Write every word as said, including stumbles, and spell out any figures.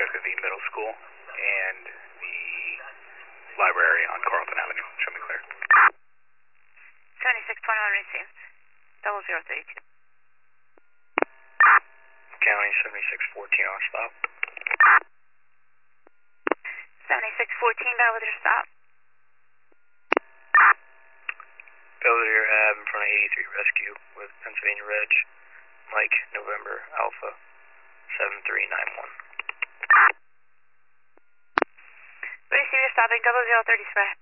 check of the middle school and the library on Carlton Avenue. Show me clear. seventy-six twenty-one received. Double zero thirty-two. County seventy-six fourteen on stop. seventy-six fourteen Belvedere stop. Belvedere Ave in front of eighty-three Rescue with Pennsylvania Reg. Mike, November, Alpha, seven three nine one. Receiver stopping double zero thirty square.